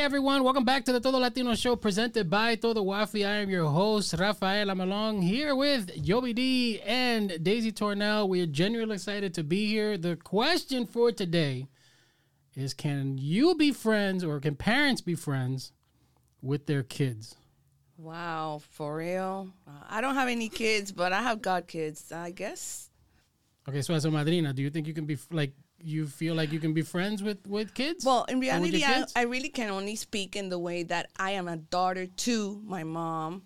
everyone. Welcome back to the Todo Latino Show presented by Todo Wafi. I am your host, Rafael Amalong, here with Joby D and Daisy Tornell. We are genuinely excited to be here. The question for today is, can you be friends or can parents be friends with their kids? Wow, for real? I don't have any kids, but I have godkids, I guess. Okay, so as a madrina, do you think you can be, like, you feel like you can be friends with kids? Well, in reality, I really can only speak in the way that I am a daughter to my mom.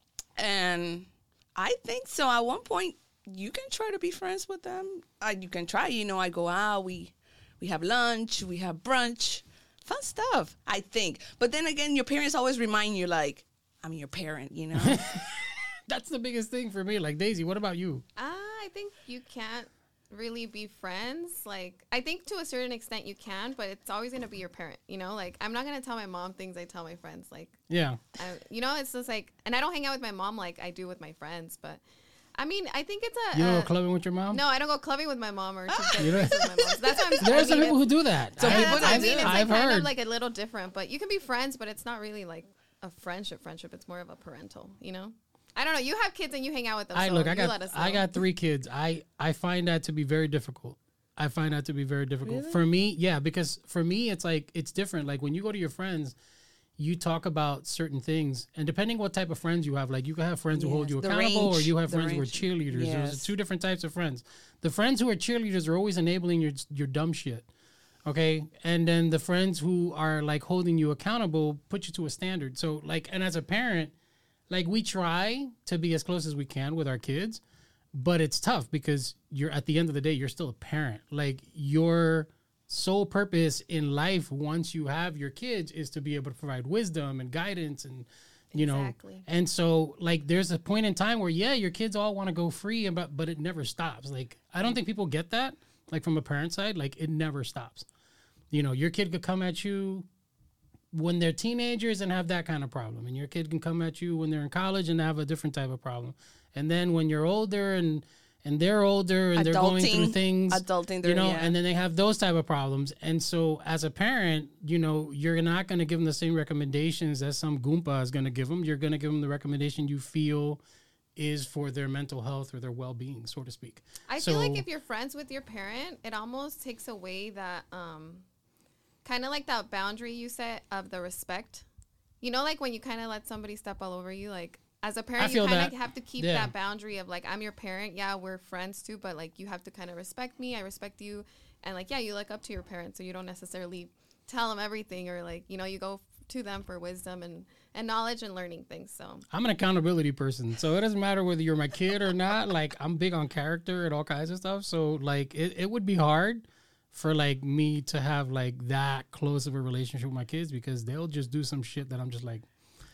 And I think so. At one point, you can try to be friends with them. You can try. You know, I go out. We have lunch. We have brunch. Fun stuff, I think. But then again, your parents always remind you, like, I'm your parent, you know? That's the biggest thing for me. Like, Daisy, what about you? I think you can't really be friends. Like, I think to a certain extent you can, but it's always going to be your parent, you know? Like, I'm not going to tell my mom things I tell my friends. Like, yeah. You know, it's just like, and I don't hang out with my mom like I do with my friends, but I mean, I think it's You don't go clubbing with your mom? No, I don't go clubbing with my mom or with my mom. So that's what I'm There are some people who do that. So that's what I mean. It's I've like heard. kind of like a little different, but you can be friends, but it's not really like a friendship. It's more of a parental, you know? I don't know. You have kids and you hang out with them. I got 3 kids. I find that to be very difficult. Really? For me, yeah, because for me, it's like, it's different. Like when you go to your friends, you talk about certain things, and depending what type of friends you have, like you can have friends who hold you accountable, or you have friends who are cheerleaders. Yes. There's 2 different types of friends. The friends who are cheerleaders are always enabling your dumb shit. Okay. And then the friends who are like holding you accountable put you to a standard. So like, and as a parent, like we try to be as close as we can with our kids, but it's tough because you're at the end of the day, you're still a parent. Like your sole purpose in life once you have your kids is to be able to provide wisdom and guidance and, you know, and so like there's a point in time where, yeah, your kids all want to go free, but it never stops. Like, I don't think people get that, like from a parent side, like it never stops. You know, your kid could come at you when they're teenagers and have that kind of problem. And your kid can come at you when they're in college and have a different type of problem. And then when you're older and they're older and they're going through things, you know, and then they have those type of problems. And so as a parent, you know, you're not going to give them the same recommendations as some Goomba is going to give them. You're going to give them the recommendation you feel is for their mental health or their well-being, so to speak. I feel like if you're friends with your parent, it almost takes away that, kind of like that boundary you set of the respect. You know, like when you kind of let somebody step all over you, like as a parent, you kind of have to keep that boundary of like, I'm your parent. Yeah, we're friends too, but like you have to kind of respect me. I respect you. And like, yeah, you look up to your parents, so you don't necessarily tell them everything or like, you know, you go to them for wisdom and knowledge and learning things. So I'm an accountability person. So it doesn't matter whether you're my kid or not. Like I'm big on character and all kinds of stuff. So like it would be hard for like me to have like that close of a relationship with my kids because they'll just do some shit that I'm just like,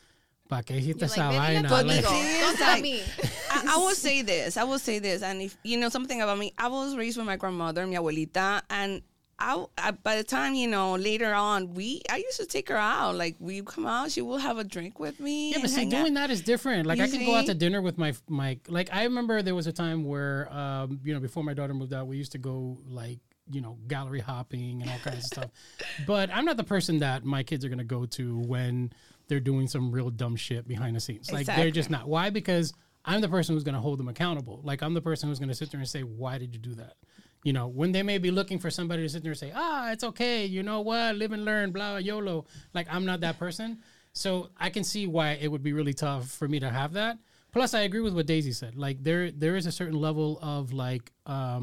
¿pa qué hiciste esa vaina? Don't tell me. I will say this. And if you know something about me, I was raised with my grandmother, mi abuelita, and I by the time, you know, later on, I used to take her out. Like, we come out, she will have a drink with me. Yeah, but see, doing that is different. Like, I could go out to dinner with my like, I remember there was a time where, you know, before my daughter moved out, we used to go, like, you know, gallery hopping and all kinds of stuff. But I'm not the person that my kids are going to go to when they're doing some real dumb shit behind the scenes. Like, they're just not. Why? Because I'm the person who's going to hold them accountable. Like, I'm the person who's going to sit there and say, why did you do that? You know, when they may be looking for somebody to sit there and say, it's okay. You know what? Live and learn, blah, YOLO. Like, I'm not that person. So I can see why it would be really tough for me to have that. Plus, I agree with what Daisy said. Like, there is a certain level of, like,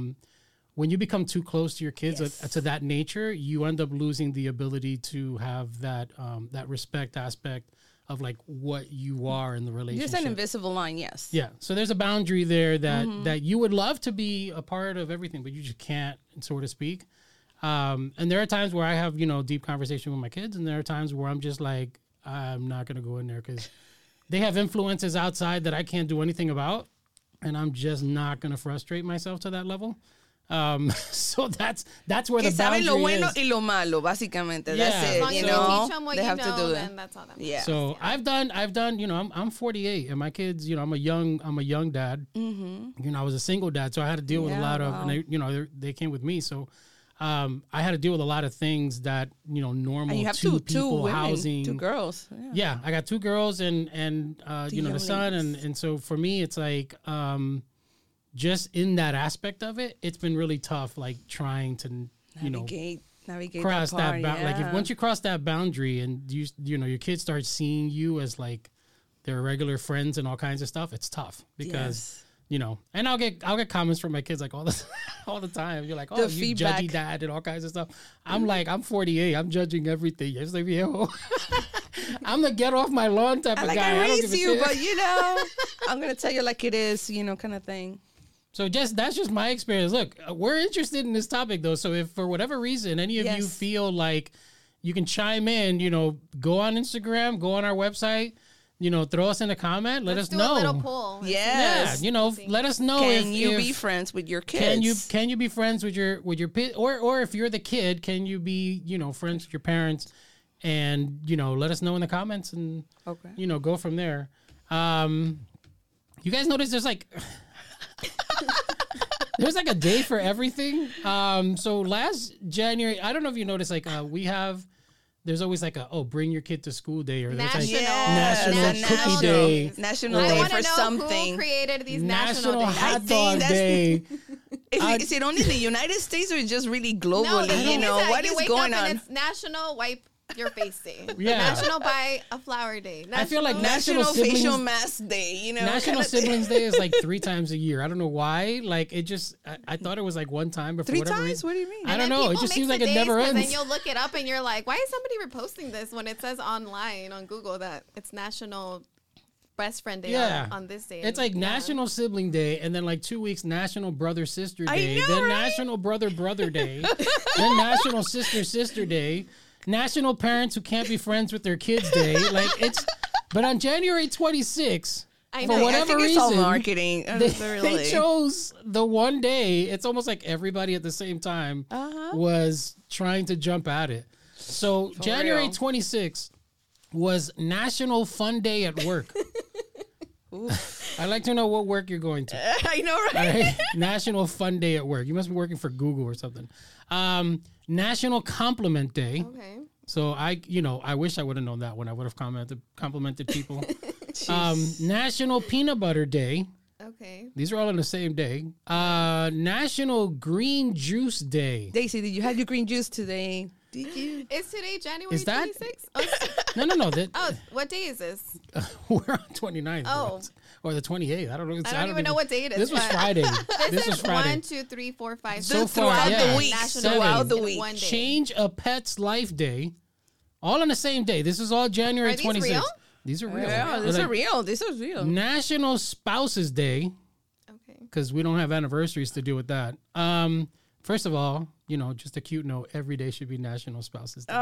when you become too close to your kids to that nature, you end up losing the ability to have that that respect aspect of like what you are in the relationship. There's an invisible line, yes. Yeah. So there's a boundary there that you would love to be a part of everything, but you just can't, so to speak. And there are times where I have, you know, deep conversation with my kids, and there are times where I'm just like, I'm not going to go in there because they have influences outside that I can't do anything about, and I'm just not going to frustrate myself to that level. So that's where the boundary is. Que saben lo bueno y lo malo, básicamente. Yeah. That's it. You know, teach them what they you have know, to do then that's all that matters. Yeah. So I've done. You know, I'm 48, and my kids. You know, I'm a young dad. Mm-hmm. You know, I was a single dad, so I had to deal with a lot of. And they, you know, they came with me, so I had to deal with a lot of things that, you know, normal And you have two two people women, housing. 2 girls. Yeah, I got 2 girls and you know, the young son. ladies. And so for me, it's like, just in that aspect of it, it's been really tough, like trying to, you know, Navigate cross that, part, like if once you cross that boundary and you know, your kids start seeing you as like their regular friends and all kinds of stuff, it's tough because you know, and I'll get comments from my kids like all the time. You're like, oh, The you feedback. judgy dad and all kinds of stuff. I'm like, I'm 48. I'm judging everything. It's like, yo, I'm the get off my lawn type of like guy. I don't give raised a you, shit. but you know, I'm gonna tell you like it is, you know, kind of thing. So that's just my experience. Look, we're interested in this topic though. So if for whatever reason any of you Yes. feel like you can chime in, you know, go on Instagram, go on our website, you know, throw us in a comment. Let Let's us do know. a little poll. Yeah, Yes. you know, let us know Can if you be friends with your kids? can you be friends with your or if you're the kid, can you be, you know, friends with your parents, and you know, let us know in the comments and Okay. you know, go from there. You guys notice there's like there's like a day for everything. So last January, I don't know if you noticed, like there's always like bring your kid to school day, or there's like Yes. National Cookie National. Day, National I Day want for to know something. who created these National national days. Hot think Dog that's- Day. Is it only in the United States or just really globally? No, the you thing know, is that what you is wake going up on? and it's National Wipe Your Face Day. Yeah. National Buy a Flower Day. I feel like National Siblings- Facial Mask Day, you know. National kinda thing. Siblings Day is like 3 times a year. I don't know why. Like it just, I thought it was like one time, but for 3 whatever times? reason, What do you mean? I And don't then know. It people just seems mix like the it never days, 'cause ends. Then you'll look it up and you're like, why is somebody reposting this when it says online on Google that it's National Best Friend Day Yeah. on this day? It's like Yeah. National Sibling Day, and then like 2 weeks National Brother Sister Day, know, then right? National Brother Day, then National Sister Day, National Parents Who Can't Be Friends with Their Kids Day. Like it's, but on January 26th, I for know. whatever I think it's all reason, marketing. they chose the one day. It's almost like everybody at the same time was trying to jump at it. So January real. 26th was National Fun Day at Work. I'd like to know what work you're going to. I know, All right? right? National Fun Day at Work. You must be working for Google or something. National Compliment Day. Okay. So I wish I would have known that when I would have complimented people. National Peanut Butter Day. Okay. These are all on the same day. National Green Juice Day. Daisy, did you have your green juice today? Did you? Is today January Is that- 26th? Oh, No. what day is this? We're on 29th. Oh. Or the 28th. I don't know. I don't even know what day it is. This was but- Friday. This was is Friday. 1, 2, 3, 4, 5, So six, far, seven yeah. the week. national Throughout days the in week. one day. Change a Pet's Life Day. All on the same day. This is all January Are these 26th. real? These are real. Yeah, They're these like are real. This is real. National Spouses Day, Okay. because we don't have anniversaries to do with that. First of all, just a cute note. Every day should be National Spouses Day.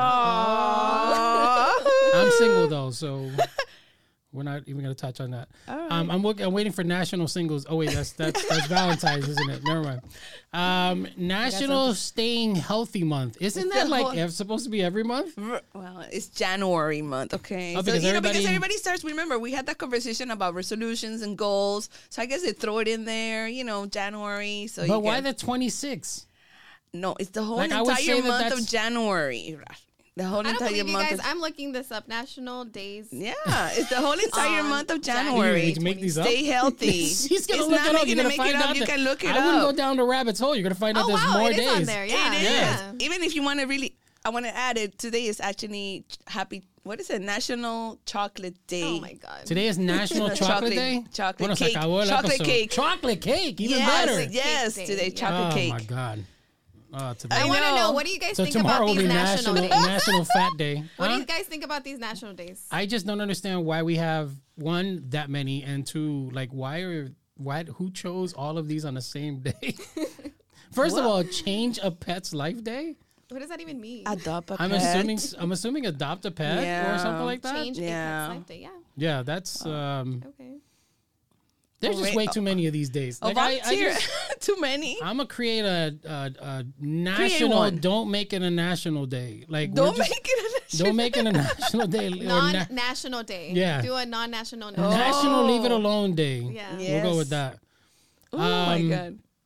I'm single though, so we're not even going to touch on that. I'm waiting for National Singles. Oh wait, that's Valentine's, isn't it? Never mind. National Staying Healthy Month. Isn't that like supposed to be every month? Well, it's January month, okay? Oh, So, because because everybody- everybody starts, remember, we had that conversation about resolutions and goals. So I guess they throw it in there, January. So But why the 26th? No, it's the whole Like, I would say entire that month that's- of January. The whole I don't entire believe you month guys. of... I'm looking this up. National Days. Yeah, it's the whole entire On month of You January. need to make these up. Stay healthy. She's gonna It's look not it up. me You're gonna gonna make find it up. out. You can look it I wouldn't up. go down the rabbit's hole. You're gonna find out Oh there's wow, more it days. is on there. Yeah, It is. yeah. Even if you want to really, I want to add it. Today is actually what is it? National Chocolate Day. Oh my god. Today is National Chocolate Chocolate- Day. chocolate Bueno, se cake. acabó el Chocolate episode. cake. Chocolate cake. Even yes, better. yes, Cake today day, chocolate Oh cake. my god. Today. I I want to know. know. What do you guys So think tomorrow about will these be national days? National Fat Day. What do Huh? you guys think about these national days? I just don't understand why we have one that many and two like who chose all of these on the same day? First of all, change a pet's life day. What does that even mean? Adopt a I'm pet. assuming adopt a pet or Yeah. something like that. Change Yeah. a pet's life day. Yeah. Yeah, that's Okay. there's Oh, just wait. way too many of these days. Oh, Like I volunteer. just, Too many. I'm gonna create a national. one. Don't make it a national day. Like we're Don't just- make it a Don't make it a national day. or Non-national day. Yeah. Do a non-national day. National Leave It Alone Day. Yeah. We'll go with that. Oh my Um, god.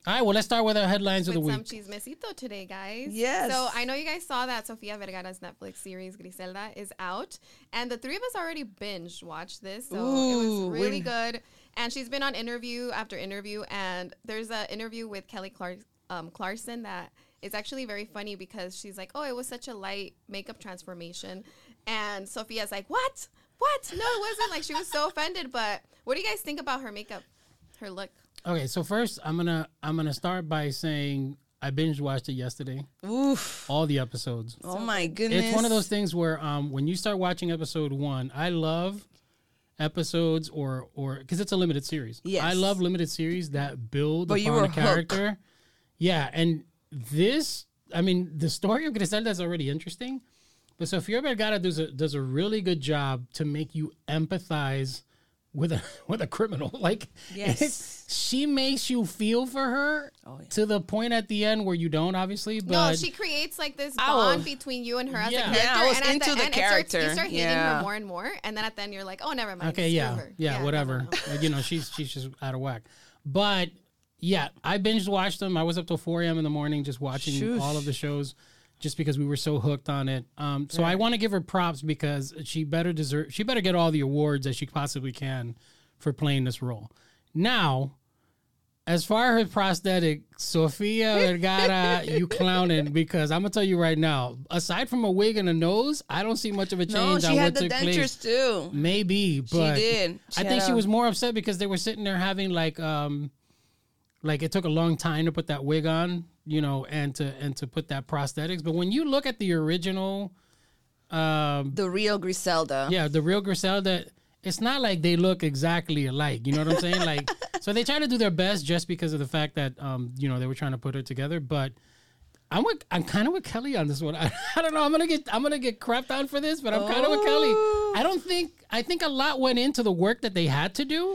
All right, well, let's start with our headlines of the With some week. chismecito today, guys. Yes. So I know you guys saw that Sofia Vergara's Netflix series Griselda is out, and the three of us already binge watched this, so it Ooh, was really good. And she's been on interview after interview, and there's an interview with Kelly Clarkson that is actually very funny because she's like, "Oh, it was such a light makeup transformation," and Sofia's like, "What? What? No, it wasn't." Like she was so offended. But what do you guys think about her makeup, her look? Okay, so first I'm gonna start by saying I binge watched it yesterday, Oof. all the episodes. Oh my goodness. It's one of those things where when you start watching episode 1, I love episodes or because it's a limited series. Yes. I love limited series that build But you upon were a character. Yeah, and this, I mean, the story of Griselda is already interesting, but Sofia Vergara does a really good job to make you empathize with a criminal. Like, Yes. she makes you feel for her to the point at the end where you don't, obviously. But No, she creates like this I bond was- between you and her as a Yeah. character. Yeah, I was and at into the end, character. you start hating Yeah. her more and more, and then at the end you're like, oh, never mind. okay, screw yeah, her. yeah, whatever. no, no, no. You know, she's just out of whack. But yeah, I binge watched them. I was up till 4 a.m. in the morning just watching Shoosh. all of the shows, just because we were so hooked on it. So I want to give her props because she better get all the awards that she possibly can for playing this role. Now, as far as her prosthetic, Sofia Vergara, you clowning, because I'm gonna tell you right now, aside from a wig and a nose, I don't see much of a change No, on she had what the took place. dentures too. Maybe, but did. I think she was more upset because they were sitting there having like it took a long time to put that wig on, you know, and to put that prosthetics. But when you look at the original, The real Griselda. yeah, the real Griselda, it's not like they look exactly alike. You know what I'm saying? Like, so they try to do their best just because of the fact that you know, they were trying to put her together. But I'm kind of with Kelly on this one. I don't know. I'm gonna get crapped on for this, but I'm kind of with Kelly. I think a lot went into the work that they had to do.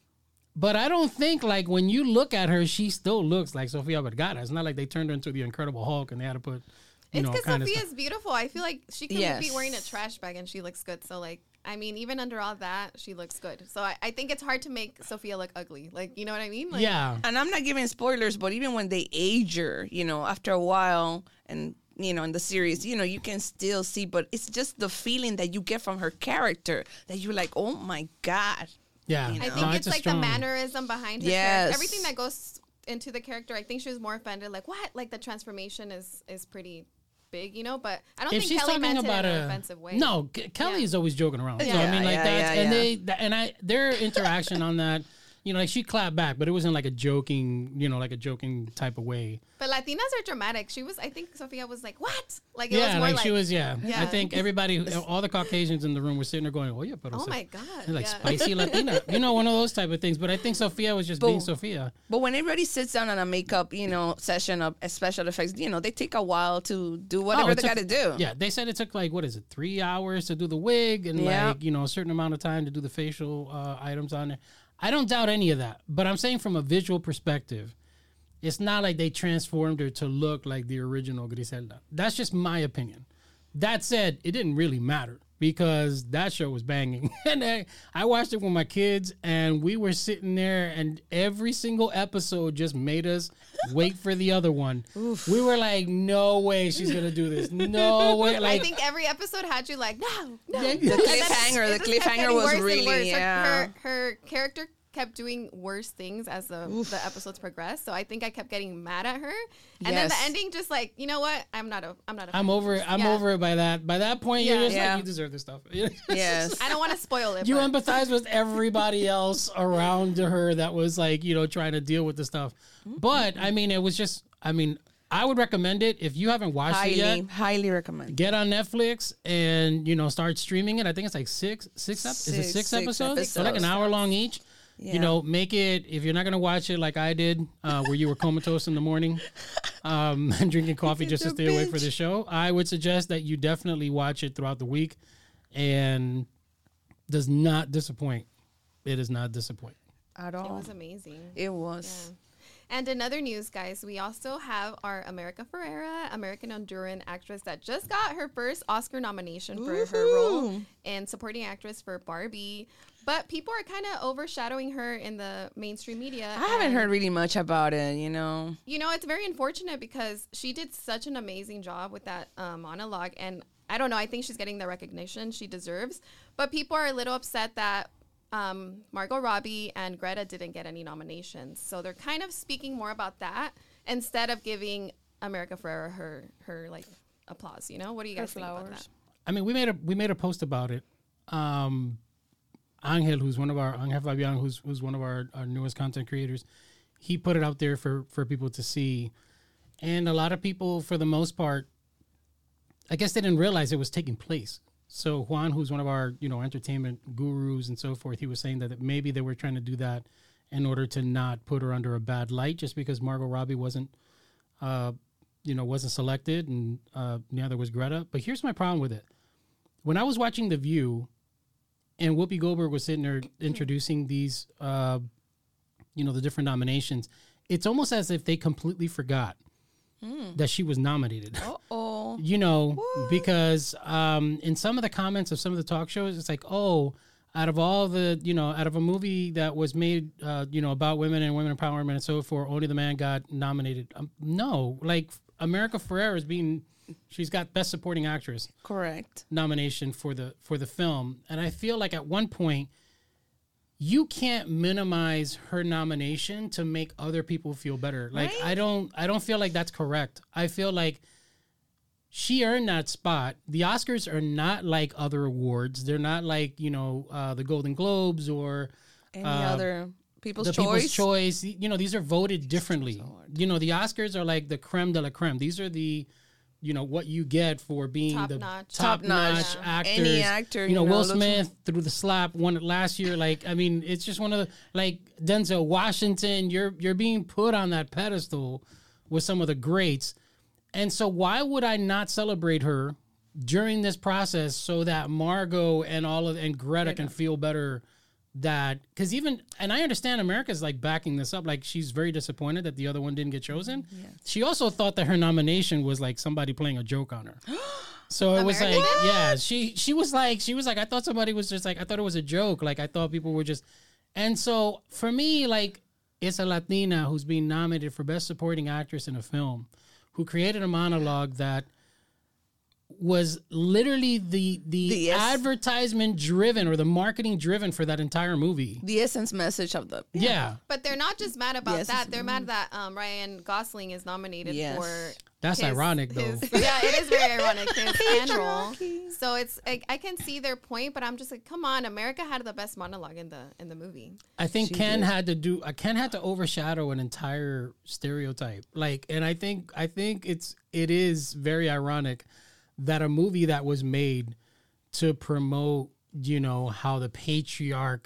But I don't think, like, when you look at her, she still looks like Sofia Vergara. It's not like they turned her into the Incredible Hulk and they had to put, you It's know, because kind of Sofia's beautiful. I feel like she could Yes. be wearing a trash bag and she looks good. So, like, I mean, even under all that, she looks good. So I think it's hard to make Sofia look ugly. Like, you know what I mean? Like, yeah. And I'm not giving spoilers, but even when they age her, you know, after a while, and you know, in the series, you know, you can still see, but it's just the feeling that you get from her character that you're like, oh my God. Yeah. I I No, think it's it's a like strong- the mannerism behind her Yes. character. Everything that goes into the character. I think she was more offended. Like, what? Like, the transformation is pretty big, you know? But I don't If think she's Kelly talking meant about it in an offensive way. No, Kelly Yeah. is always joking around. So I Yeah, mean, like yeah, that's yeah, and their interaction on that, you know, like she clapped back, but it wasn't like a joking, you know, like a joking type of way. But Latinas are dramatic. I think Sofia was like, what? Like, it was Yeah, more like she was. Yeah. I Yeah. think everybody, all the Caucasians in the room were sitting there going, "Oh yeah, but oh my God. like yeah. spicy Latina," you know, one of those type of things. But I think Sofia was just being Sofia. But when everybody sits down on a makeup, you know, session of special effects, you know, they take a while to do whatever it they took- got to do. Yeah, they said it took like, what is it, 3 hours to do the wig and Yeah. like, you know, a certain amount of time to do the facial items on there. I don't doubt any of that, but I'm saying from a visual perspective, it's not like they transformed her to look like the original Griselda. That's just my opinion. That said, it didn't really matter because that show was banging. And I watched it with my kids and we were sitting there and every single episode just made us wait for the other one. We were like, no way she's going to do this. No way. I Like, think every episode had you like, no. The And then it cliffhanger just kept getting was worse and really, worse. yeah. Her character kept doing worse things as the episodes progressed. So I think I kept getting mad at her. And then the Yes. ending just like, you know what? I'm not a I'm fan over of it. this. I'm Yeah. over it by that. By that point, you're Yeah. just Yeah. like, you deserve this stuff. Yes. I don't want to spoil it. You but empathize with everybody else around her that was like, you know, trying to deal with the stuff. But I mean, it was just, I mean, I would recommend it if you haven't watched it yet. Highly recommend. Get on Netflix and, you know, start streaming it. I think it's like six Six episodes? So like an episodes. hour long each. Yeah. You know, make it, if you're not going to watch it like I did, where you were comatose in the morning and drinking coffee just to stay awake for the show, I would suggest that you definitely watch it throughout the week and does not disappoint. It does not disappoint. At it all. was amazing. It was. Yeah. And in other news, guys, we also have our America Ferrera, American Honduran actress that just got her first Oscar nomination for her role in supporting actress for Barbie. But people are kind of overshadowing her in the mainstream media. I haven't heard really much about it, you know. You know, it's very unfortunate because she did such an amazing job with that monologue. And I don't know, I think she's getting the recognition she deserves. But people are a little upset that Margot Robbie and Greta didn't get any nominations. So they're kind of speaking more about that instead of giving America Ferrera her like applause. You know, what do you guys think about that? I mean, we made a post about it. Angel, who's one of our Angel Fabian, who's one of our newest content creators, he put it out there for people to see, and a lot of people, for the most part, I guess they didn't realize it was taking place. So Juan, who's one of our entertainment gurus and so forth, he was saying that maybe they were trying to do that in order to not put her under a bad light, just because Margot Robbie wasn't selected, and neither was Greta. But here's my problem with it: when I was watching The View, and Whoopi Goldberg was sitting there introducing these, the different nominations, it's almost as if they completely forgot that she was nominated. Uh-oh. Because in some of the comments of some of the talk shows, it's like, oh, out of a movie that was made, about women and women empowerment and so forth, only the man got nominated. No, like America Ferrera she's got Best Supporting Actress. Correct. Nomination for the film. And I feel like at one point, you can't minimize her nomination to make other people feel better. Like, right? I don't feel like that's correct. I feel like she earned that spot. The Oscars are not like other awards. They're not like, the Golden Globes or any other People's Choice. These are voted differently. The Oscars are like the creme de la creme. These are the, what you get for being top-notch actors. Any actor. Will Smith threw the slap won it last year. Like, I mean, it's just one of the, like Denzel Washington, you're being put on that pedestal with some of the greats. And so why would I not celebrate her during this process so that Margot and Greta can feel better? That because and I understand America's like backing this up, like she's very disappointed that the other one didn't get chosen. Yes. She also thought that her nomination was like somebody playing a joke on her. So it was like, yeah, she was like, I thought somebody was just like, I thought it was a joke. Like I thought people were just, and so for me, like it's a Latina who's being nominated for Best Supporting Actress in a film, who created a monologue that was literally the advertisement driven or the marketing driven for that entire movie. The essence message of the yeah. But they're not just mad about that. They're mad that Ryan Gosling is nominated for. That's ironic, though. Yeah, it is very ironic. His Ken role. So it's like, I can see their point, but I'm just like, come on, America had the best monologue in the movie. I think Ken had to overshadow an entire stereotype. Like, and I think it is very ironic that a movie that was made to promote, how the patriarch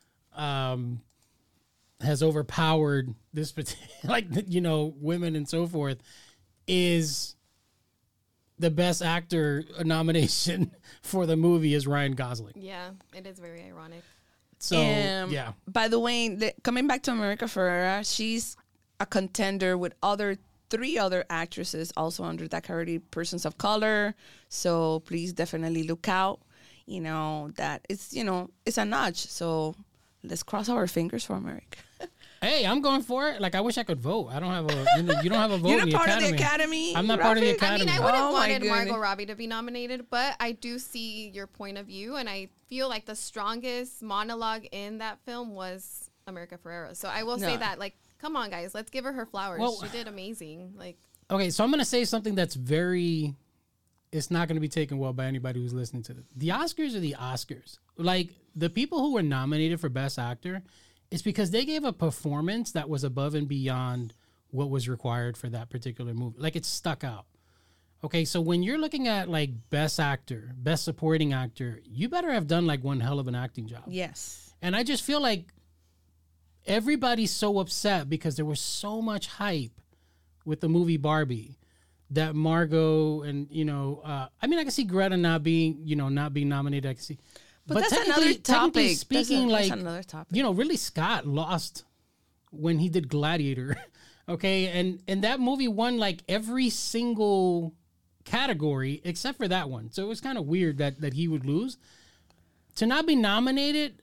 has overpowered this, like, women and so forth, is the best actor nomination for the movie is Ryan Gosling. Yeah, it is very ironic. So, yeah. By the way, coming back to America Ferrera, she's a contender with three other actresses also under that category, persons of color. So please definitely look out. That it's a notch. So let's cross our fingers for America. Hey, I'm going for it. Like, I wish I could vote. I don't have a. You don't have a vote. You're in not part of the Academy. I'm not part of the Academy. I mean, I would have wanted Margot Robbie to be nominated, but I do see your point of view, and I feel like the strongest monologue in that film was America Ferrera. So I will say that, like, come on, guys, let's give her flowers. Well, she did amazing. Like, okay, so I'm gonna say something that's very. It's not going to be taken well by anybody who's listening to this. The Oscars are the Oscars. Like, the people who were nominated for Best Actor, it's because they gave a performance that was above and beyond what was required for that particular movie. Like, it stuck out. Okay, so when you're looking at, like, Best Actor, Best Supporting Actor, you better have done, like, one hell of an acting job. Yes. And I just feel like everybody's so upset because there was so much hype with the movie Barbie that Margot and, I mean, I can see Greta not being nominated. I can see. But that's another topic. Speaking, that's another topic. Ridley Scott lost when he did Gladiator. Okay. And that movie won like every single category except for that one. So it was kind of weird that he would lose. To not be nominated,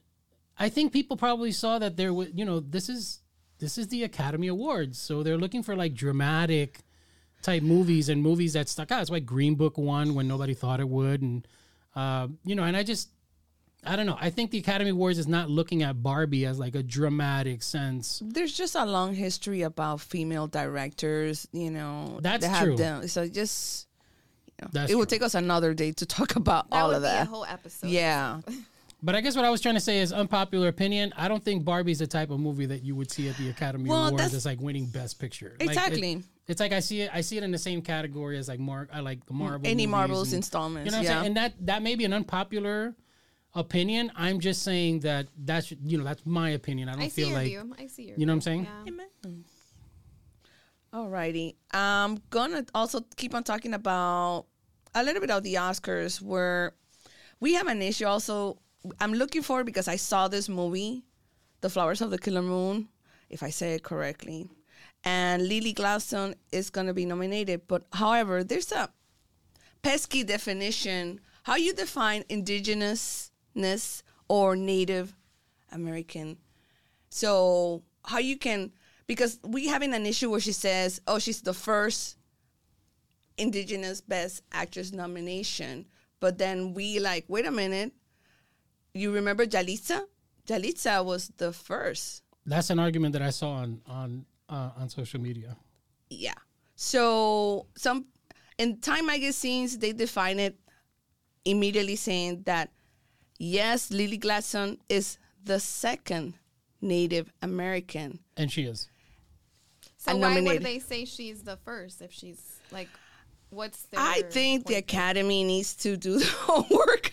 I think people probably saw that there was, this is the Academy Awards, so they're looking for like dramatic type movies and movies that stuck out. That's why Green Book won when nobody thought it would, and and I don't know. I think the Academy Awards is not looking at Barbie as like a dramatic sense. There's just a long history about female directors, That's that true. Them. So just, That's it will true. take us another day to talk about That all would of be that. a whole episode. Yeah. But I guess what I was trying to say is unpopular opinion. I don't think Barbie's the type of movie that you would see at the Academy Awards as like winning Best Picture. Exactly. It's like I see it in the same category as like I like the Marvel. Any movies Marvel's and, installments. You know what I'm saying? And that may be an unpopular opinion. I'm just saying that's my opinion. I don't I see feel your like view. I see your you know what I'm view. saying? Yeah. Amen. Alrighty. I'm gonna also keep on talking about a little bit of the Oscars, where we have an issue also. I'm looking forward because I saw this movie, The Flowers of the Killer Moon, if I say it correctly. And Lily Gladstone is going to be nominated. But however, there's a pesky definition. How you define indigenousness or Native American. So how you can, because we having an issue where she says, oh, she's the first Indigenous Best Actress nomination. But then we like, wait a minute. You remember Yalitza? Yalitza was the first. That's an argument that I saw on social media. Yeah. So in Time magazines, they define it immediately saying that, yes, Lily Gladstone is the second Native American. And she is. So And why nominated. would they say she's the first if she's like, what's their I think the point? Academy needs to do the homework,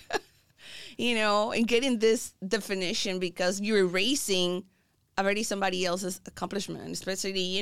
and getting this definition, because you're erasing already somebody else's accomplishment, especially,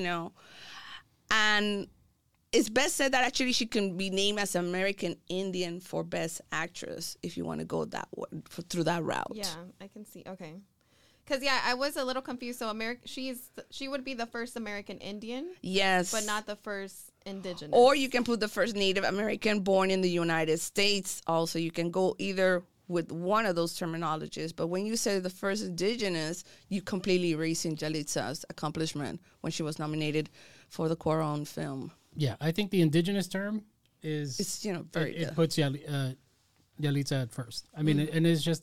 and it's best said that actually she can be named as American Indian for Best Actress if you want to go that way, through that route. Yeah, I can see. Okay. Because, I was a little confused. So she would be the first American Indian, Yes. but not the first indigenous. Or you can put the first Native American born in the United States. Also, you can go either with one of those terminologies. But when you say the first indigenous, you completely erasing Yalitza's accomplishment when she was nominated for the Cuarón film. Yeah, I think the indigenous term is It's, very it puts Yalitza at first. I mean, and it's just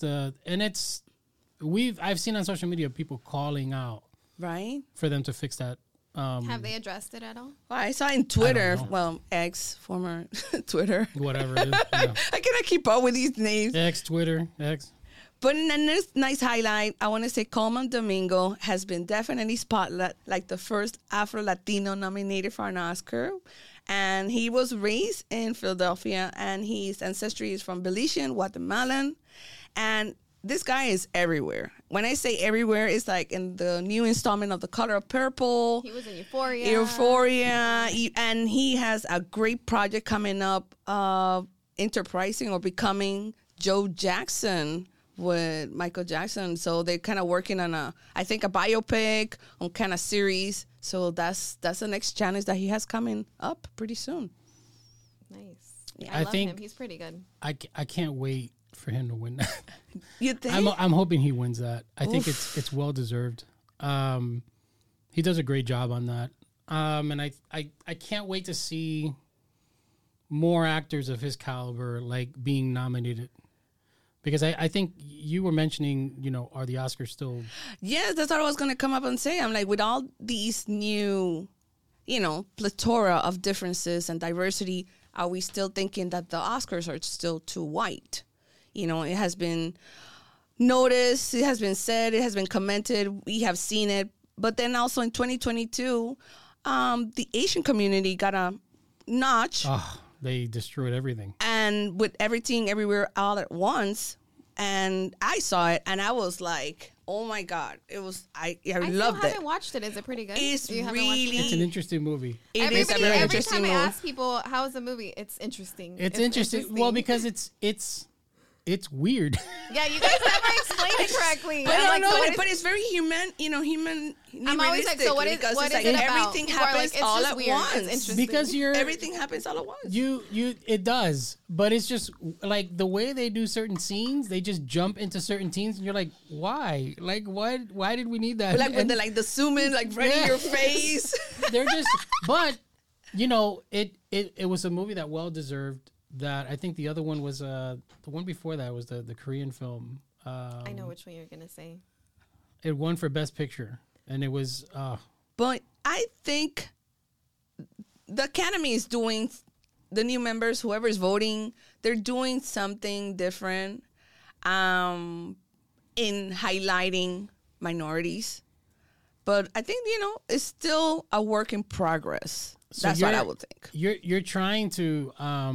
I've seen on social media people calling out right. for them to fix that. Have they addressed it at all? Well, I saw in Twitter, know. well, X, former Twitter. Whatever it is. Yeah. I cannot keep up with these names. X, Twitter, X. But in a nice highlight, I want to say Coleman Domingo has been definitely spotlight like the first Afro-Latino nominated for an Oscar. And he was raised in Philadelphia, and his ancestry is from Belizean, Guatemalan. And this guy is everywhere. When I say everywhere, it's like in the new installment of The Color of Purple. He was in Euphoria. And he has a great project coming up of enterprising or becoming Joe Jackson with Michael Jackson. So they're kind of working on a biopic on kind of series. So that's the next challenge that he has coming up pretty soon. Nice. Yeah, I I love think- him. He's pretty good. I can't wait for him to win that. You think? I'm hoping he wins that. I think it's well deserved. He does a great job on that. And I can't wait to see more actors of his caliber like being nominated. Because I think you were mentioning, are the Oscars still... Yes, that's what I was going to come up and say. I'm like, with all these new, plethora of differences and diversity, are we still thinking that the Oscars are still too white? It has been noticed, it has been said, it has been commented, we have seen it. But then also in 2022, the Asian community got a notch. Oh, they destroyed everything. And with Everything Everywhere All at Once, and I saw it, and I was like, oh my God. It was, I I loved still it. haven't watched it. Is it pretty good? It's You haven't watched really- it? It's an interesting movie. It is a Everybody, very every interesting time I movie. ask people, how's the movie? It's interesting. It's interesting. Well, because it's it's weird. Yeah, you guys never explained it correctly. But, I'm like, but it's very human, I'm always like, so what is because what it's is like it about? everything People are happens like, it's all just at weird. once. It's interesting. Because Everything happens all at once. it does, but it's just like the way they do certain scenes. They just jump into certain scenes, and you're like, why? Like, what? Why did we need that? Like with the zoom in, like right in your face. They're just, but you know, it was a movie that well deserved. That I think the other one was the one before that was the Korean film. I know which one you're gonna say. It won for Best Picture, and it was. But I think the Academy is doing, the new members, whoever's voting, they're doing something different in highlighting minorities. But I think, it's still a work in progress. So That's what I would think. You're trying to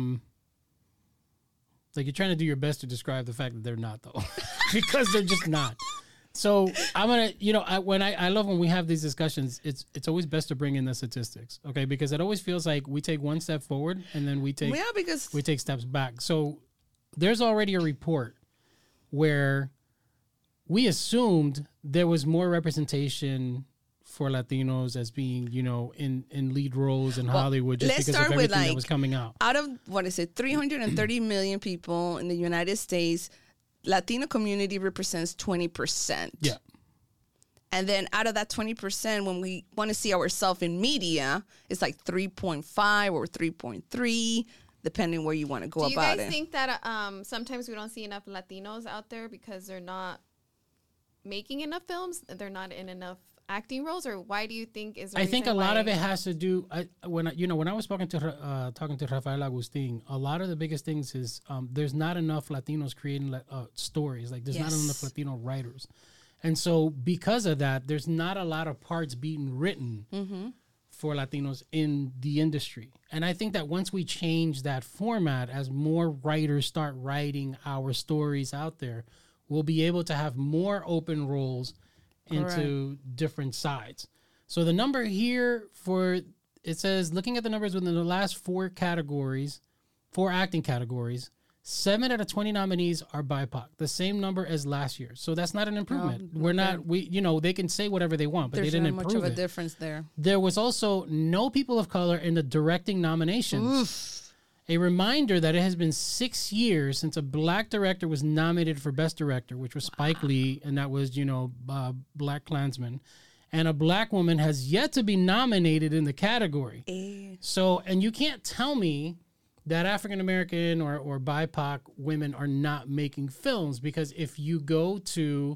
you're trying to do your best to describe the fact that they're not, though, because they're just not. So I'm gonna, I love when we have these discussions. It's always best to bring in the statistics, okay? Because it always feels like we take one step forward and then we take steps back. So there's already a report where we assumed there was more representation for Latinos as being, in lead roles in Hollywood, just because of everything that was coming out. Out of 330 million people in the United States, Latino community represents 20%. Yeah. And then out of that 20%, when we want to see ourselves in media, it's like 3.5 or 3.3, depending where you want to go about it. Do you guys think that sometimes we don't see enough Latinos out there because they're not making enough films? They're not in enough acting roles, or why do you think is? I think a lot of it has to do. When I was talking to Rafael Agustin, a lot of the biggest things is there's not enough Latinos creating stories. Like there's not enough Latino writers, and so because of that, there's not a lot of parts being written for Latinos in the industry. And I think that once we change that format, as more writers start writing our stories out there, we'll be able to have more open roles into different sides. So the number here it says, looking at the numbers within the last four acting categories, 7 out of 20 nominees are BIPOC, the same number as last year. So that's not an improvement. They can say whatever they want, but they didn't improve it. There's not much of a difference there. There was also no people of color in the directing nominations. Oof. A reminder that it has been 6 years since a black director was nominated for Best Director, which was Spike Lee, and that was, Black Klansman. And a black woman has yet to be nominated in the category. So, and you can't tell me that African-American or BIPOC women are not making films, because if you go to,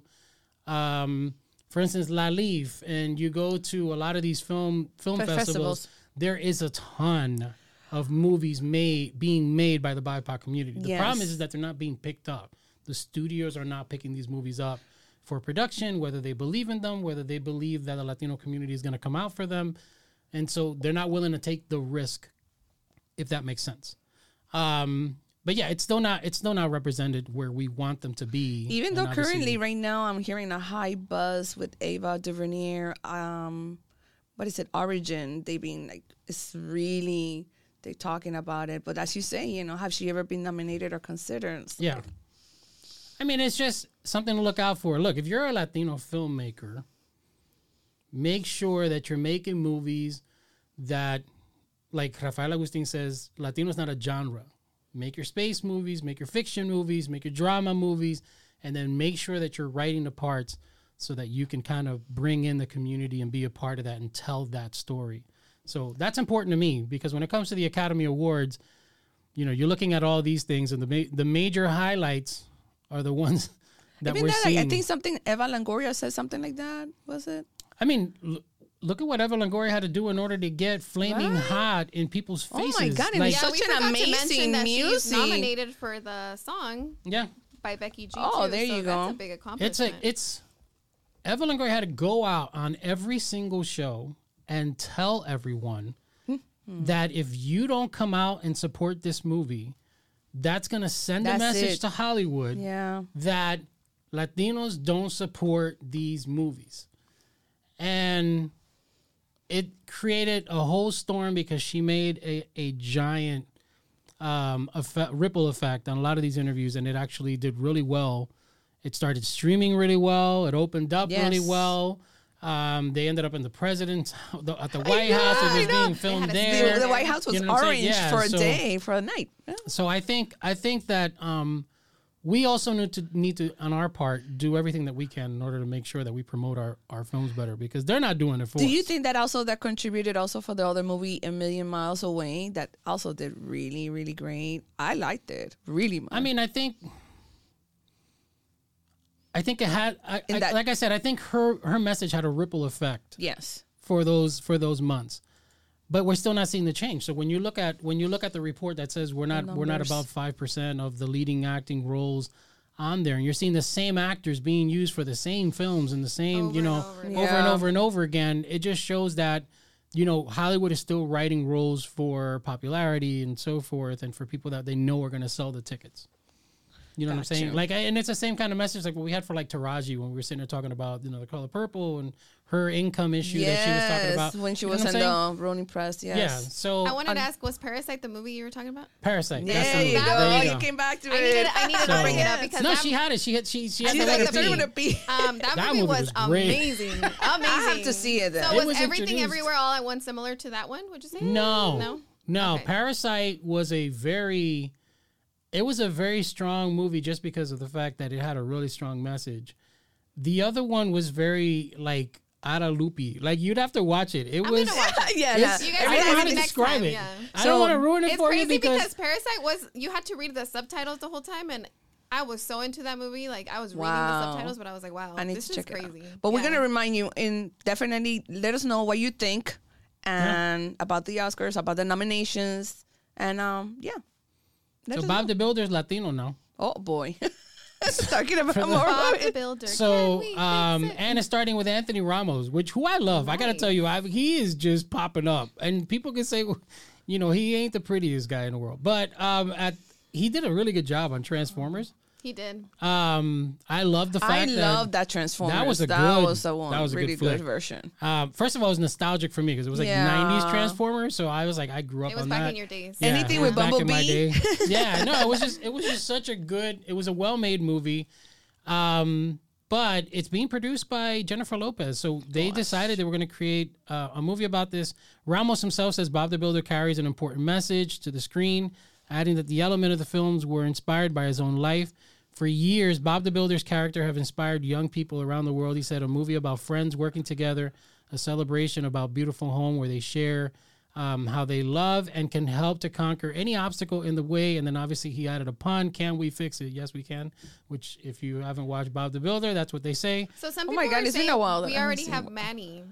for instance, La Leaf, and you go to a lot of these film festivals, there is a ton of movies being made by the BIPOC community. The problem is that they're not being picked up. The studios are not picking these movies up for production, whether they believe in them, whether they believe that the Latino community is going to come out for them. And so they're not willing to take the risk, if that makes sense. But yeah, it's still not represented where we want them to be. Even though currently right now I'm hearing a high buzz with Ava DuVernay, Origin. They've been like, it's really, they're talking about it. But as you say, have she ever been nominated or considered? Yeah. I mean, it's just something to look out for. Look, if you're a Latino filmmaker, make sure that you're making movies that, like Rafael Agustin says, Latino is not a genre. Make your space movies, make your fiction movies, make your drama movies, and then make sure that you're writing the parts so that you can kind of bring in the community and be a part of that and tell that story. So that's important to me, because when it comes to the Academy Awards, you're looking at all these things, and the major highlights are the ones that we're seeing. I think Eva Longoria said something like that, was it? I mean, look at what Eva Longoria had to do in order to get Flaming Hot in people's faces. Oh my God, and it's such an amazing music. She's nominated for the song by Becky G. Oh, there you go. That's a big accomplishment. It's Eva Longoria had to go out on every single show and tell everyone that if you don't come out and support this movie, that's going to send a message to Hollywood that Latinos don't support these movies. And it created a whole storm because she made a giant ripple effect on a lot of these interviews, and it actually did really well. It started streaming really well. It opened up really well. They ended up in the president's at the White House. It was being filmed there. The White House was orange for a day, for a night. Yeah. So I think that we also need to, on our part, do everything that we can in order to make sure that we promote our films better, because they're not doing it for us. Do you think that contributed also for the other movie, A Million Miles Away, that also did really, really great? I liked it really much. I mean, I think it had, like I said, I think her message had a ripple effect. Yes. For those months. But we're still not seeing the change. So when you look at the report that says we're not above 5% of the leading acting roles on there, and you're seeing the same actors being used for the same films and the same, over and over again, it just shows that, Hollywood is still writing roles for popularity and so forth, and for people that they know are going to sell the tickets. You know what I'm saying? Like, and it's the same kind of message like what we had for like Taraji when we were sitting there talking about, The Color Purple and her income issue that she was talking about. When she was in the Ronin Press, yes. Yeah, so. I wanted to ask, was Parasite the movie you were talking about? Parasite. There you go. You came back to it. I needed to bring it up because. No, she had it. She had the movie. That movie was amazing. Amazing. I have to see it then. So was Everything Everywhere All at Once similar to that one, would you say? No. Okay. Parasite was a very strong movie just because of the fact that it had a really strong message. The other one was very like out of loopy. Like you'd have to watch it. I'm gonna watch it. Yeah. You guys I don't know how to describe it. Yeah. I don't want to ruin it for you because Parasite you had to read the subtitles the whole time, and I was so into that movie. Like I was reading the subtitles, but I was like, wow, this is crazy. But we're gonna remind you, definitely let us know what you think and about the Oscars, about the nominations, and So Bob the Builder is Latino now. Oh boy. Talking about more Bob the Builder. So and it's starting with Anthony Ramos, who I love. Nice. I gotta tell you, he is just popping up. And people can say, he ain't the prettiest guy in the world. But he did a really good job on Transformers. He did. I love the fact that Transformers. That was a really good version. First of all, it was nostalgic for me because it was like 90s Transformers. So I was like, I grew up on that. It was back in your days. Yeah, anything with Bumblebee. Yeah, no, it was just such a good. It was a well-made movie. But it's being produced by Jennifer Lopez. So they decided they were going to create a movie about this. Ramos himself says Bob the Builder carries an important message to the screen, adding that the element of the films were inspired by his own life. For years, Bob the Builder's character have inspired young people around the world. He said a movie about friends working together, a celebration about beautiful home where they share how they love and can help to conquer any obstacle in the way. And then obviously he added a pun, can we fix it? Yes, we can. Which if you haven't watched Bob the Builder, that's what they say. So some people are saying we already have Manny.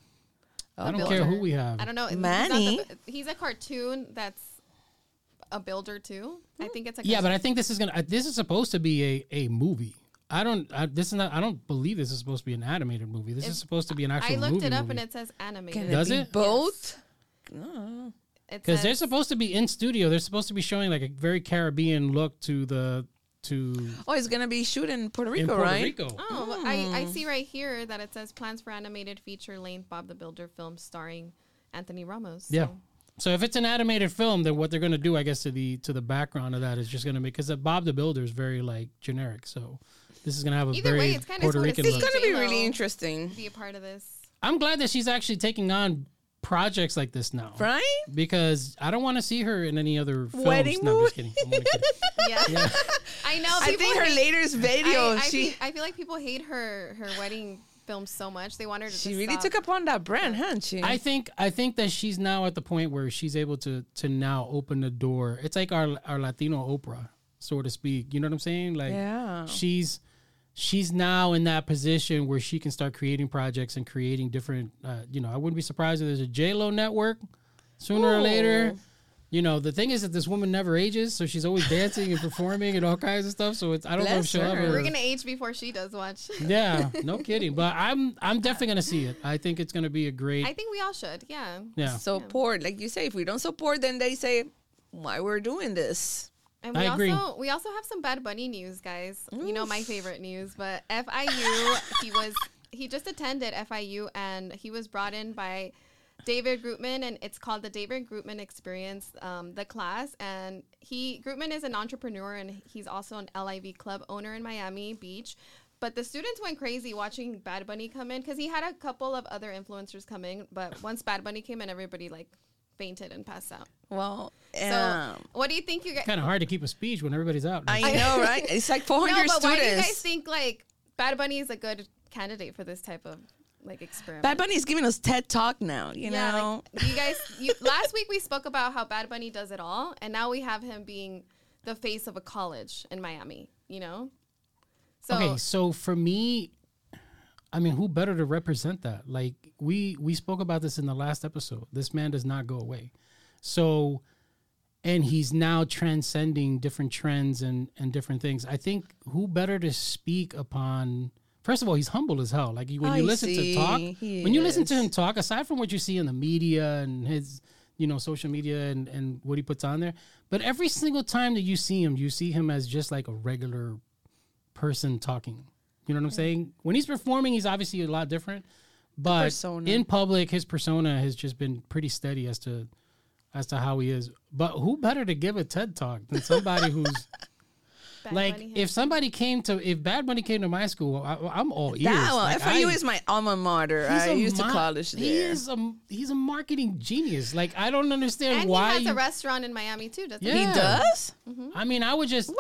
I don't care who we have. I don't know. Manny? He's a cartoon that's a builder too. I think it's but I think this is supposed to be a movie. I don't believe this is supposed to be an animated movie. This is supposed to be an actual movie. I looked it up and it says animated. Does it? Both? No. Because they're supposed to be in studio. They're supposed to be showing like a very Caribbean look to. Oh, it's gonna be shooting in Puerto Rico, right? Oh, I see right here that it says plans for animated feature-length Bob the Builder film starring Anthony Ramos. Yeah. So if it's an animated film, then what they're going to do, I guess, to the background of that is just going to be, because Bob the Builder is very like generic. So this is going to have a very Puerto Rican look. It's going to be really interesting. Be a part of this. I'm glad that she's actually taking on projects like this now, right? Because I don't want to see her in any other films. Wedding no, I'm just kidding. Yeah. I know. I think her latest video. I feel like people hate her wedding film so much. They want her to. She really took upon that brand, hasn't she? I think that she's now at the point where she's able to now open the door. It's like our Latino Oprah, so to speak. You know what I'm saying? Like, she's now in that position where she can start creating projects and creating different. I wouldn't be surprised if there's a J-Lo network sooner or later. The thing is that this woman never ages, so she's always dancing and performing and all kinds of stuff. So I don't know if she'll ever. We're gonna age before she does. Watch. Yeah, no kidding. But I'm definitely gonna see it. I think it's gonna be a great. I think we all should. Yeah. Yeah. Support, like you say. If we don't support, then they say why we're doing this. And I agree. We also have some Bad Bunny news, guys. Oof. You know my favorite news, but FIU. he just attended FIU, and he was brought in by David Grootman, and it's called the David Grootman Experience, the class. And Grootman is an entrepreneur, and he's also an LIV club owner in Miami Beach. But the students went crazy watching Bad Bunny come in because he had a couple of other influencers come in. But once Bad Bunny came in, everybody like fainted and passed out. Well, so what do you think you guys? Kind of hard to keep a speech when everybody's out. I know, right? It's like 400 no, but students. why do you guys think like Bad Bunny is a good candidate for this type of like experiment? Bad Bunny is giving us TED Talk now, you yeah, know? like, you guys, last week we spoke about how Bad Bunny does it all, and now we have him being the face of a college in Miami, you know? So, okay, so for me, I mean, who better to represent that? Like, we spoke about this in the last episode. This man does not go away. So, and he's now transcending different trends and different things. I think who better to speak upon... First of all, he's humble as hell. Like when you listen to talk, when you listen to him talk, aside from what you see in the media and his, social media and what he puts on there, but every single time that you see him as just like a regular person talking. You know what I'm saying? When he's performing, he's obviously a lot different, but in public, his persona has just been pretty steady as to how he is. But who better to give a TED Talk than somebody who's like, if Bad Bunny came to my school, I'm all ears. FIU is my alma mater. I used to college there. He's a marketing genius. Like, I don't understand and why. And he has a restaurant in Miami too, doesn't he? He does? Mm-hmm. I mean, I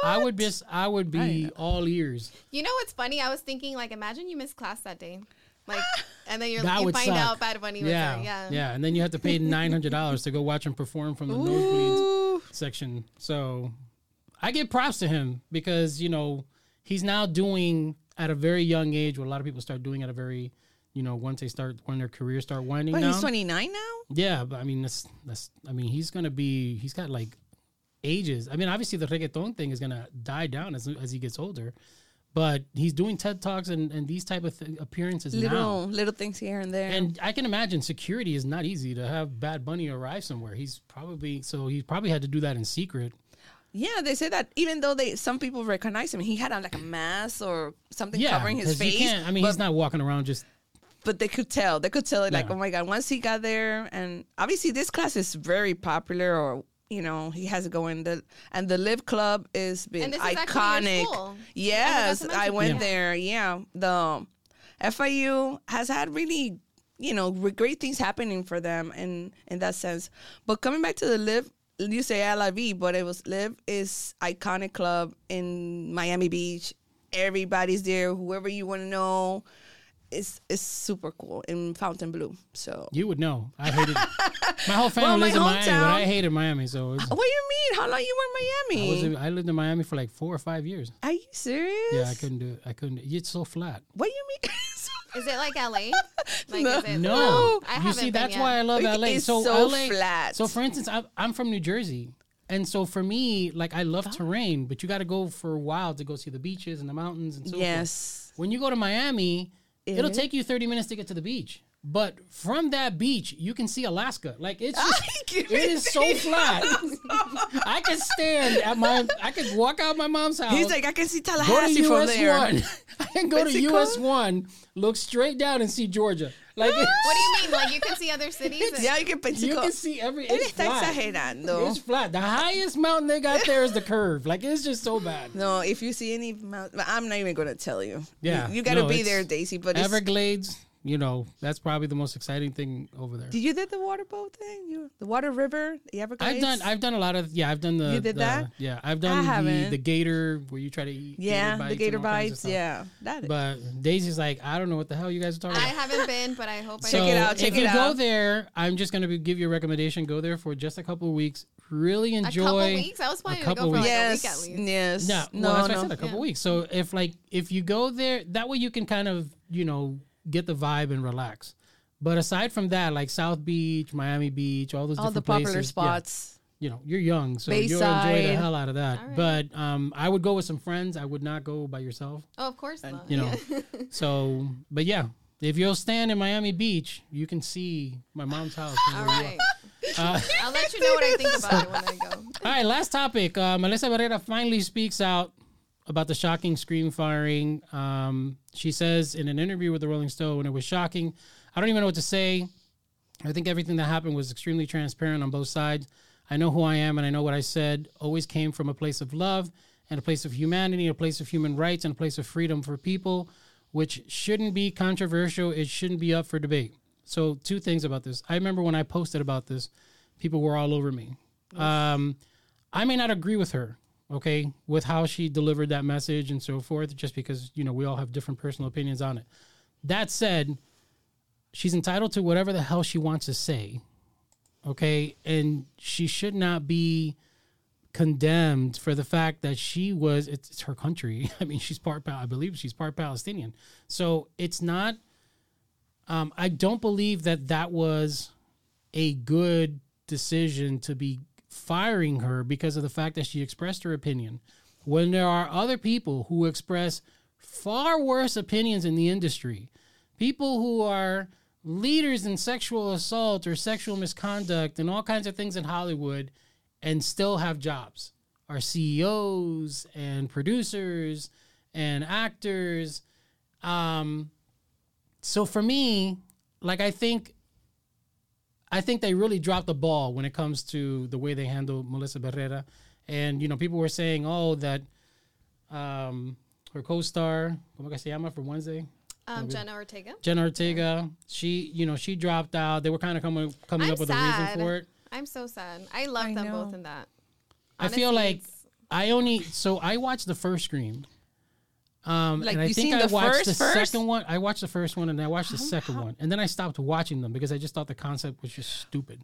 would be all ears. You know what's funny? I was thinking, like, imagine you missed class that day. Like, and then you find out Bad Bunny was there. Yeah, and then you have to pay $900 to go watch him perform from the nosebleeds section. So I give props to him because, he's now doing at a very young age what a lot of people start doing at a very, when their careers start winding down. He's 29 now? Yeah, but I mean, he's got like ages. I mean, obviously the reggaeton thing is going to die down as he gets older, but he's doing TED Talks and these type of appearances now. Little things here and there. And I can imagine security is not easy to have Bad Bunny arrive somewhere. He probably had to do that in secret. Yeah, they say that even though some people recognize him, he had like a mask or something covering his face. He's not walking around just. But they could tell. Like, oh my God, once he got there, and obviously this class is very popular, or he has it going. And the Live Club is been iconic. Yes, I went there. Yeah, the FIU has had really, great things happening for them in that sense. But coming back to the Live. You say LIV, but it was Live is iconic club in Miami Beach. Everybody's there. Whoever you want to know, it's super cool in Fontainebleau. So you would know. I hated my whole family lives in Miami, but I hated Miami. So what do you mean? How long you were in Miami? I lived in Miami for like 4 or 5 years. Are you serious? Yeah, I couldn't do it. It's so flat. What do you mean? Is it like LA? No. You see, that's why I love LA. It's so LA, flat. So for instance, I'm from New Jersey. And so for me, like, I love terrain, but you got to go for a while to go see the beaches and the mountains and so forth. When you go to Miami, it'll take you 30 minutes to get to the beach. But from that beach, you can see Alaska. Like, it's just, it is so flat. I could walk out my mom's house. He's like, I can see Tallahassee from there. I can go to US 1, look straight down and see Georgia. Like, what do you mean? Like, you can see other cities? Yeah, you can see it's flat. Exagerando. It's flat. The highest mountain they got there is the Curve. Like, it's just so bad. No, if you see any mountain, I'm not even going to tell you. Yeah. You got to be there, Daisy. But Everglades. That's probably the most exciting thing over there. Did you did the water boat thing? The water river? The Everglades? I've done a lot of, I've done the... You did that? Yeah, I've done the gator where you try to eat the gator bites, yeah. But Daisy's like, I don't know what the hell you guys are talking about. I haven't been, but I hope Check it out. If you go there, I'm just going to give you a recommendation. Go there for just a couple of weeks. Really enjoy... A couple weeks? I was planning to go for like a week at least. Yes. No, that's what I said, a couple of weeks. So if you go there, that way you can kind of, get the vibe and relax. But aside from that, like South Beach, Miami Beach, all those different places, popular spots. You're young, so Bayside. You'll enjoy the hell out of that. Right. But I would go with some friends. I would not go by yourself. Oh, of course not. So, but yeah, if you'll stand in Miami Beach, you can see my mom's house. All right. I'll let you know what I think about it when I go. All right, last topic. Melissa Barrera finally speaks out about the shocking screen firing. She says in an interview with the Rolling Stone, when it was shocking, I don't even know what to say. I think everything that happened was extremely transparent on both sides. I know who I am, and I know what I said always came from a place of love and a place of humanity, a place of human rights, and a place of freedom for people, which shouldn't be controversial. It shouldn't be up for debate. So 2 things about this. I remember when I posted about this, people were all over me. I may not agree with her, okay, with how she delivered that message and so forth, just because, we all have different personal opinions on it. That said, she's entitled to whatever the hell she wants to say, okay? And she should not be condemned for the fact that it's her country. I mean, I believe she's part Palestinian. So it's not, I don't believe that was a good decision to be firing her because of the fact that she expressed her opinion. When there are other people who express far worse opinions in the industry, people who are leaders in sexual assault or sexual misconduct and all kinds of things in Hollywood and still have jobs, are CEOs and producers and actors. So for me, like, I think they really dropped the ball when it comes to the way they handle Melissa Barrera. And, people were saying, that her co-star, ¿cómo que se llama for Wednesday? Jenna Ortega. Jenna Ortega. She dropped out. They were kind of coming up with a reason for it. I'm so sad. I love them both in that. Honestly, I feel like I watched the first Scream. And I think I watched the second one. I watched the first one and I watched the second one. And then I stopped watching them because I just thought the concept was just stupid.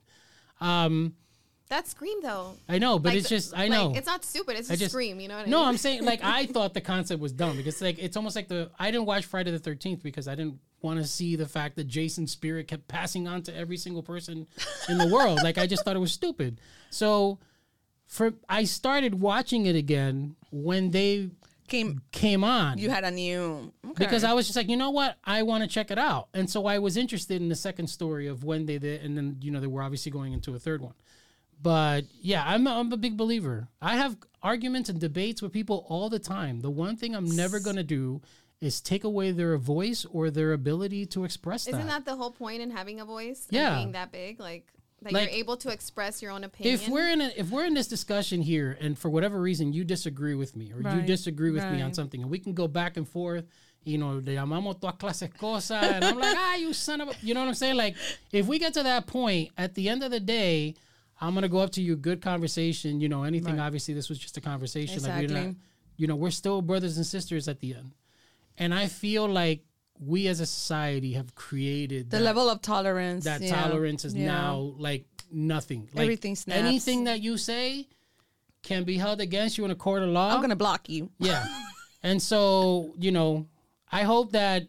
That's Scream though. I know, but it's just, I know. It's not stupid. It's just Scream, you know what I mean? No, I'm saying, like, I thought the concept was dumb because, like, it's almost like I didn't watch Friday the 13th because I didn't want to see the fact that Jason's spirit kept passing on to every single person in the world. Like, I just thought it was stupid. So I started watching it again when they came on. You had a new... Okay. Because I was just like, you know what? I want to check it out. And so I was interested in the second story of when they did, and then, they were obviously going into a third one. But yeah, I'm a big believer. I have arguments and debates with people all the time. The one thing I'm never going to do is take away their voice or their ability to express that. Isn't that the whole point in having a voice? Yeah. And being that big? Like you're able to express your own opinion? If we're in this discussion here and for whatever reason you disagree with me or you disagree with me on something and we can go back and forth, le llamamos todas clases cosas and I'm like, you son of a... You know what I'm saying? Like, if we get to that point, at the end of the day... I'm going to go up to you, good conversation, anything. Right. Obviously, this was just a conversation. Exactly. Like, we're not, we're still brothers and sisters at the end. And I feel like we as a society have created the level of tolerance. That tolerance is now like nothing. Like, everything snaps. Anything that you say can be held against you in a court of law. I'm going to block you. Yeah. And so, I hope that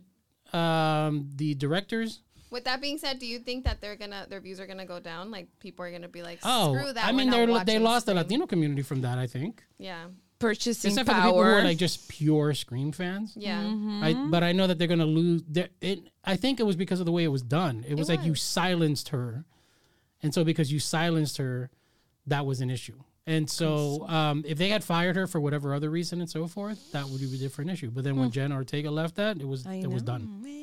the directors... With that being said, do you think that their views are gonna go down? Like, people are gonna be like, screw that. I mean, they lost the Latino community from that, I think. Yeah. Purchasing Except power. for the people who are like just pure Scream fans. Yeah. Mm-hmm. But I know that they're gonna lose. I think it was because of the way it was done. It was like you silenced her, and so because you silenced her, that was an issue. And so, if they had fired her for whatever other reason and so forth, that would be a different issue. But then when Jenna Ortega left, it was done. Man.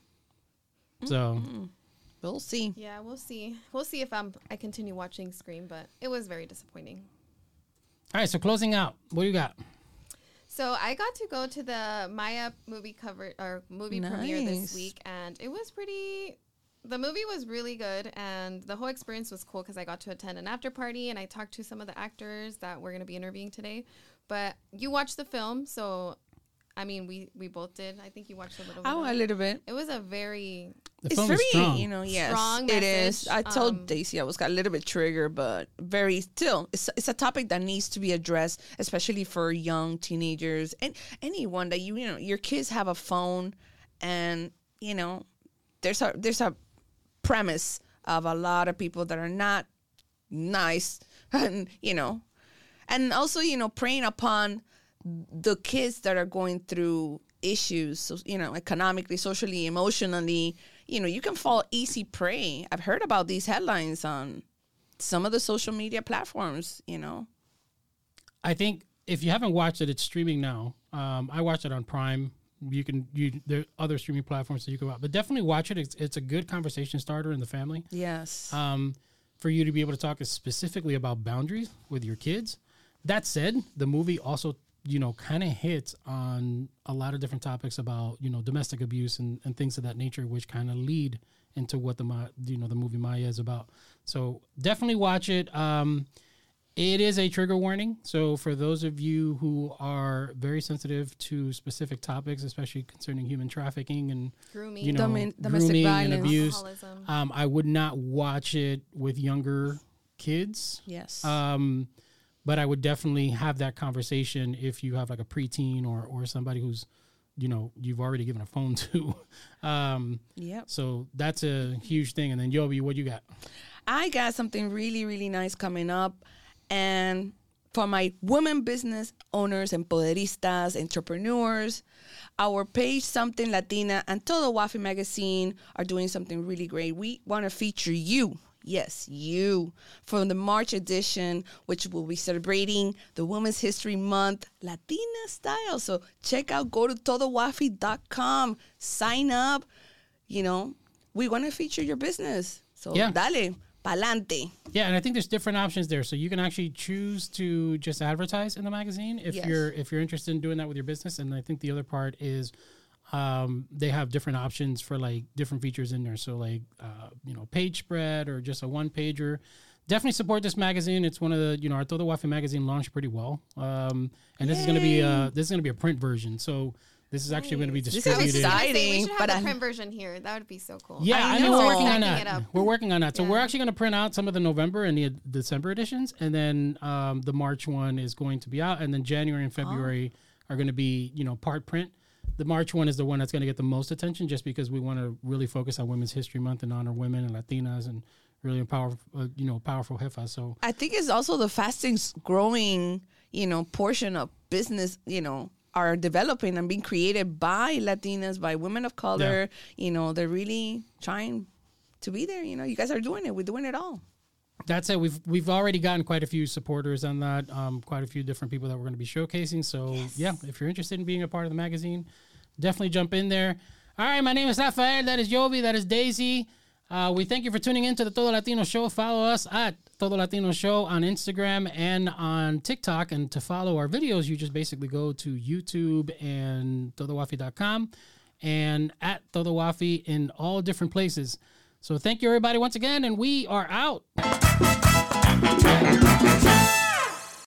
So we'll see. Yeah, we'll see. We'll see if I continue watching Scream, but it was very disappointing. All right, so closing out, what do you got? So I got to go to the Maya movie premiere this week, and it was the movie was really good, and the whole experience was cool because I got to attend an after party, and I talked to some of the actors that we're going to be interviewing today. But you watched the film, so... I mean, we both did. I think you watched a little bit. Oh, a little bit. It was a very... It's very, strong. Yes, strong it message. is. I told Daisy I was got a little bit triggered, but it's a topic that needs to be addressed, especially for young teenagers and anyone that your kids have a phone, and there's a premise of a lot of people that are not nice, and and also preying upon the kids that are going through issues, so, economically, socially, emotionally, you can fall easy prey. I've heard about these headlines on some of the social media platforms, I think if you haven't watched it, it's streaming now. I watched it on Prime there are other streaming platforms that you can watch, but definitely watch it. It's a good conversation starter in the family. Yes. For you to be able to talk specifically about boundaries with your kids. That said, the movie also, kind of hits on a lot of different topics about, domestic abuse and things of that nature, which kind of lead into what the movie Maya is about. So definitely watch it. It is a trigger warning. So for those of you who are very sensitive to specific topics, especially concerning human trafficking and grooming, domestic grooming violence, and abuse, alcoholism. I would not watch it with younger kids. Yes. But I would definitely have that conversation if you have like a preteen or somebody who's, you've already given a phone to. Yep. So that's a huge thing. And then Yobi, what you got? I got something really, really nice coming up. And for my women business owners, empoderistas, entrepreneurs, our page Something Latina and Todo Wafi magazine are doing something really great. We want to feature you. Yes, you, for the March edition, which will be celebrating the Women's History Month Latina style. So check out, go to todowafi.com, sign up. We want to feature your business. So dale, pa'lante. Yeah, and I think there's different options there. So you can actually choose to just advertise in the magazine if you're interested in doing that with your business. And I think the other part is they have different options for like different features in there. So like, page spread or just a one pager. Definitely support this magazine. It's one of the, our Todo Wafi magazine launched pretty well. And this is going to be a print version. So this is actually going to be distributed. This is exciting. We should have the print version here. That would be so cool. Yeah, I know. We're working on that. We're working on that. So Yeah. we're actually going to print out some of the November and the December editions. And then the March one is going to be out. And then January and February are going to be, part print. The March one is the one that's going to get the most attention just because we want to really focus on Women's History Month and honor women and Latinas and really empower, powerful jefas. So I think it's also the fastest growing, portion of business, are developing and being created by Latinas, by women of color. Yeah. They're really trying to be there. You guys are doing it. We're doing it all. That's it. We've already gotten quite a few supporters on that. Quite a few different people that we're going to be showcasing. So yeah, if you're interested in being a part of the magazine, definitely jump in there. All right, my name is Rafael. That is Yobi. That is Daisy. We thank you for tuning in to the Todo Latino Show. Follow us at Todo Latino Show on Instagram and on TikTok. And to follow our videos, you just basically go to YouTube and todowafi.com and at Todo Wafi in all different places. So thank you, everybody, once again, and we are out.